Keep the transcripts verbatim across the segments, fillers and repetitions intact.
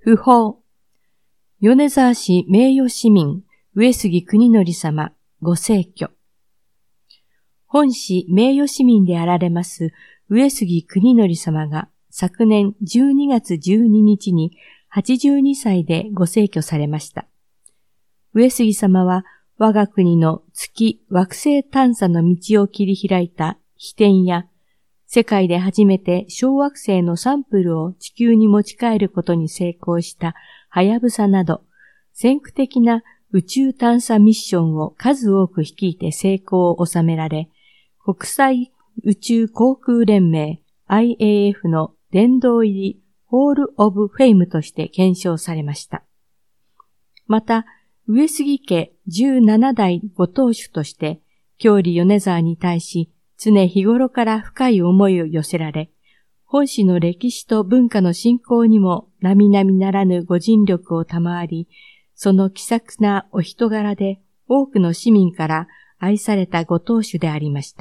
訃報。米沢市名誉市民、上杉国則様、ご逝去。本市名誉市民であられます上杉国則様が昨年じゅうにがつじゅうににちにはちじゅうにさいでご逝去されました。上杉様は我が国の月惑星探査の道を切り開いた飛天や世界で初めて小惑星のサンプルを地球に持ち帰ることに成功したはやぶさなど先駆的な宇宙探査ミッションを数多く率いて成功を収められ、国際宇宙航空連盟 アイエーエフ の殿堂入りホール・オブ・フェイムとして顕彰されました。また、上杉家じゅうななだいご当主として、郷里米沢に対し常日頃から深い思いを寄せられ、本市の歴史と文化の振興にも並々ならぬご尽力を賜り、その気さくなお人柄で多くの市民から愛されたご当主でありました。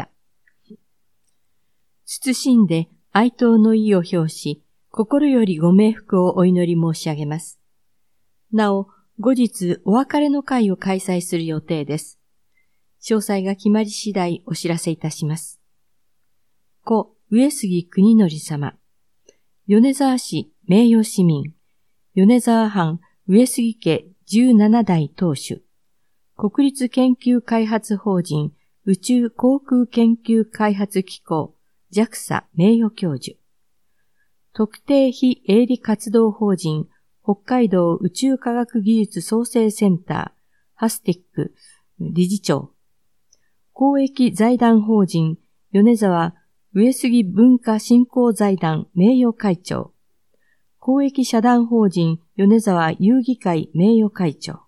謹んで哀悼の意を表し、心よりご冥福をお祈り申し上げます。なお、後日お別れの会を開催する予定です。詳細が決まり次第お知らせいたします。故上杉国則様、米沢市名誉市民、米沢藩上杉家じゅうななだい当主、国立研究開発法人宇宙航空研究開発機構 ジャクサ 名誉教授、特定非営利活動法人北海道宇宙科学技術創生センターハスティック理事長、公益財団法人米沢上杉文化振興財団名誉会長、公益社団法人米沢遊戯会名誉会長、